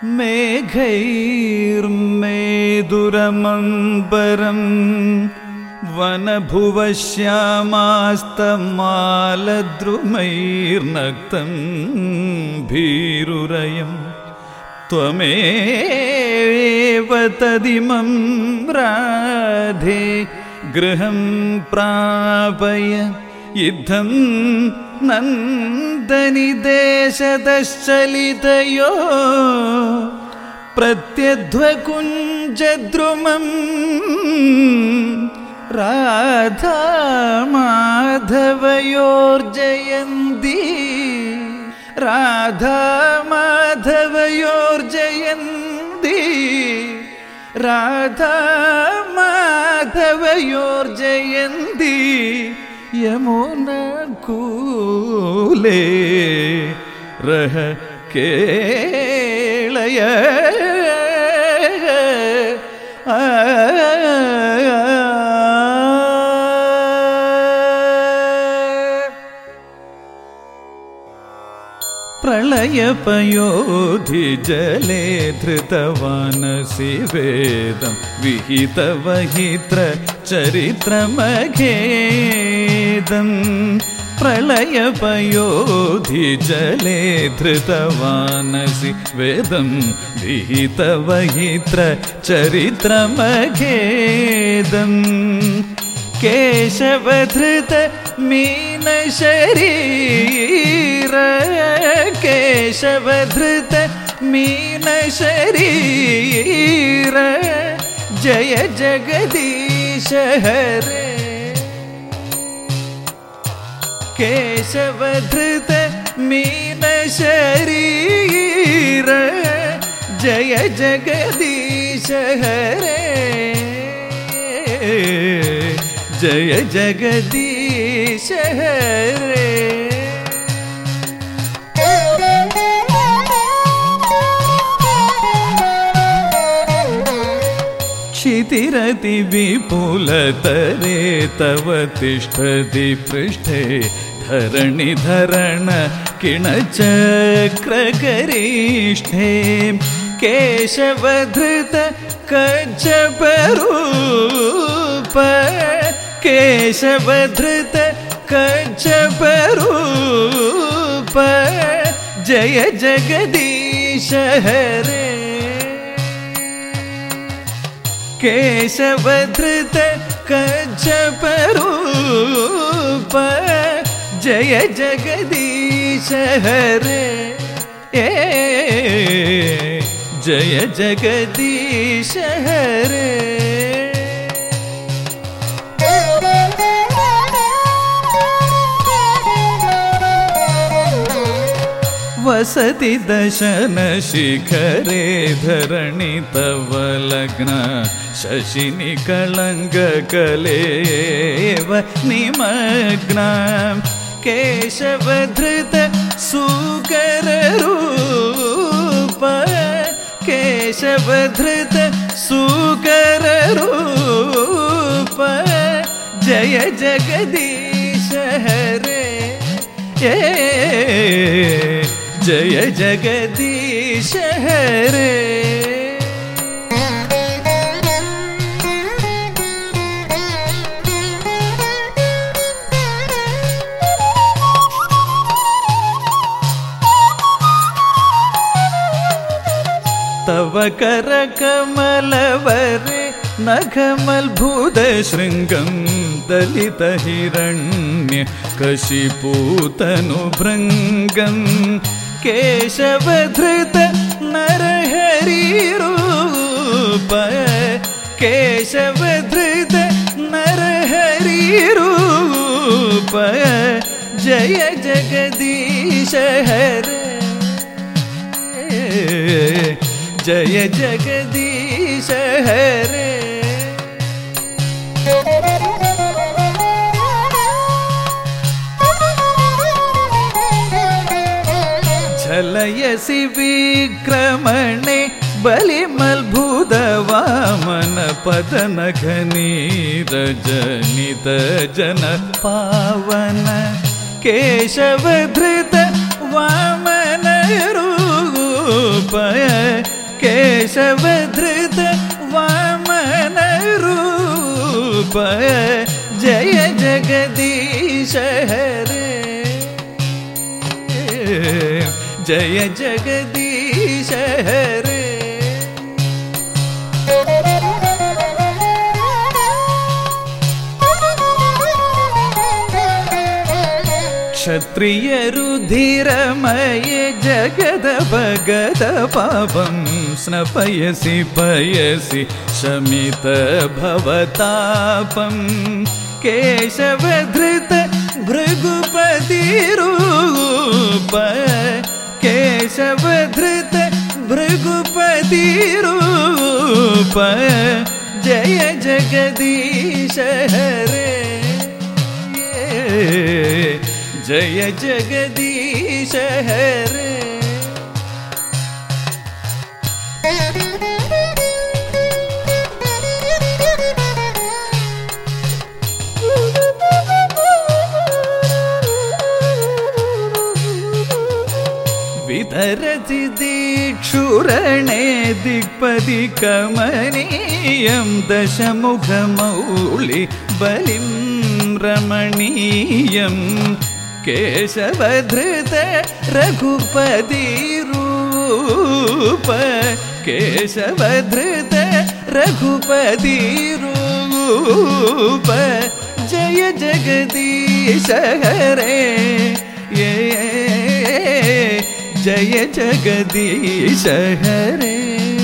മേഘൈർമേദുരമംബരം വനഭുവശ്യാമാസ്തമാലദ്രുമൈർനക്തം ഭീരുരയം ത്വമേവ തദിമം രാധേ ഗൃഹം പ്രാപയ യുദ്ധം നന്ദനി ദേശതശ്ചലിതയോ പ്രത്യധ്വകുഞ്ചദ്രുമം രാധാ മാധവയോർജയന്തി രാധാ മാധവയോർജയന്തി രാധാ മാധവയോർജയന്തി യമുനകൂലേ രഹ കേളയ പ്രളയപയോധി ജലേ ധൃതവാനസി വേദം വിഹിതവഹിത്ര ചരിത്രമഖേദം പ്രളയപയോധി ജലേ ധൃതവാനസി വേദം വിഹിതവഹിത്ര ചരിത്രമഖേദം കേശവധൃത മീനശരീര കേശവധൃത മീനശരീര ജയ ജഗദീശ ഹരേ കേശവധൃത മീനശരീര ജയ ജഗദീശ ഹരേ ജയ ജഗദീശ ഹരേ क्षितिरति विपुलतरे तव तिष्ठति पृष्ठे धरणिधरण किणचक्रगरिष्ठे केशवधृत कच्छपरूप केशवधृत कच्छपरूप जय जगदीश हरे केशवधृत कच्छपरूप जय जगदीश हरे जय जगदीश हरे वसति दशन शिखरे धरणि तव लग्न शशिनि कलंग कलेव निमग्न केशवधृत सुकर रूप केशवधृत सुकर रूप जय जगदीश हरे जय जगदीश हरे तव कर कमलवरे नखमल्भुत शृंगं दलित हिरण्य कशिपूतनुभृङ्गं केशवधृत नरहरि रूप केशवधृत नरहरि रूप जय जगदीश हरे जय जगदीश हरे झलयसि विक्रमणे बलिमल्भुत वामन पदनघनीरजनित जन पावन केशवधृत वामन रूप केशवधृत वामन रूप जय जगदीश हरे जय जगदीश हरे क्षत्रिय रुधिरमय जगद भगत पापं स्नपयसि पयसि शमित भवतापं केशवधृत भृगुपति रूप केशवधृत भृगुपति रूप जय जगदीश हरे जय जगदीश हरे वितरति दीक्षुरणे दिक्पति कमनीयं दशमुखमौलि बलिं रमणीयं केशवधृत रघुपति रूप केशवधृत रघुपति रूप जय जगदीश हरे जय जगदीश हरे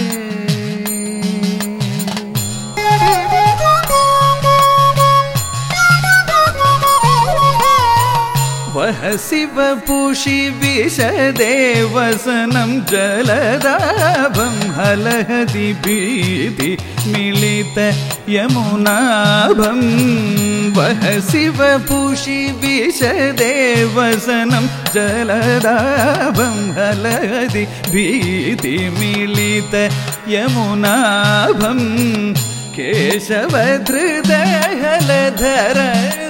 वह शिवपुषि विशदेवसनं जलदाभं हलहति भीति मिलित यमुनाभं वह शिवपुषि विशदेवसनं जलदाभं हलहति भीति मिलित यमुनाभं केशवधृत हलधर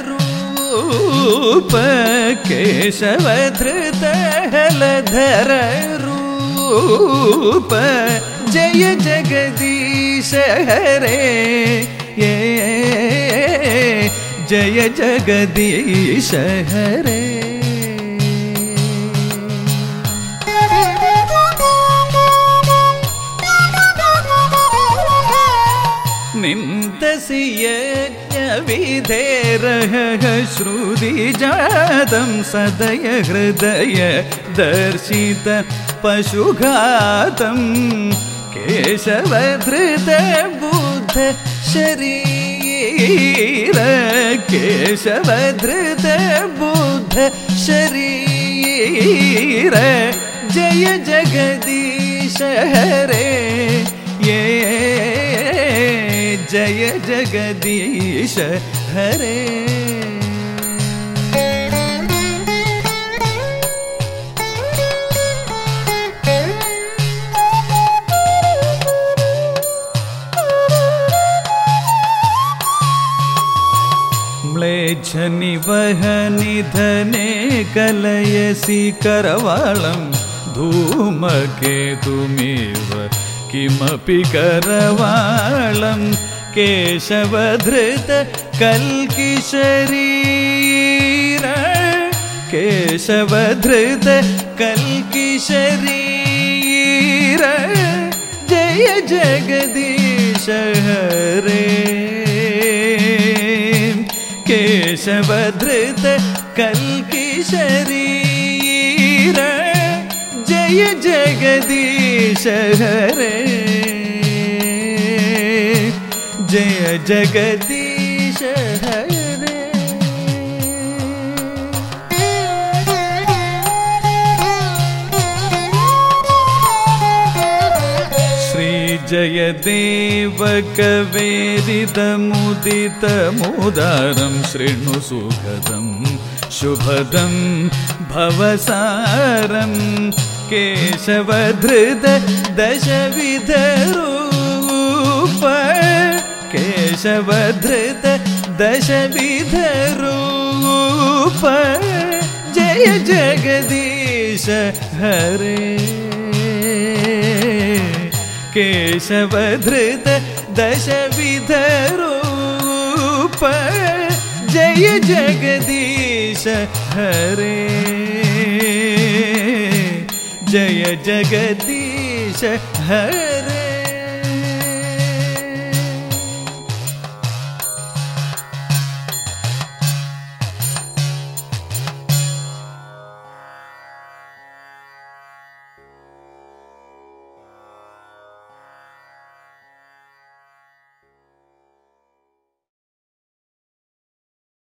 रूप केशवधृत हलधर रूप जय जगदीश हरे जय जगदीश हरे निन्दसि यज्ञविधेरः श्रुतिजातं सदय हृदय दर्शित पशुघातं केशवधृत बुद्ध शरीर केशवधृत बुद्ध शरीर जय जगदीश हरे जय जगदीश हरे म्लेच्छ निवहनिधने कलयसि करवालं धूमकेतुमिव किमपि करवालं केशवधृत कल्किशरीर केशवधृत कल्किशरीर जय जगदीश हरे केशवधृत कल्किशरीर जय जगदीश हरे जय जगदीश हरे श्री जयदेव कवेदितमुदितमुदारं शृणु सुखदं शुभदं भवसारं केशवधृत दशविधरूप केशवधृत दशविधरूप जय जगदीश हरे केशवधृत दशविधरूप जय जगदीश हरे जय जगदीश हरे।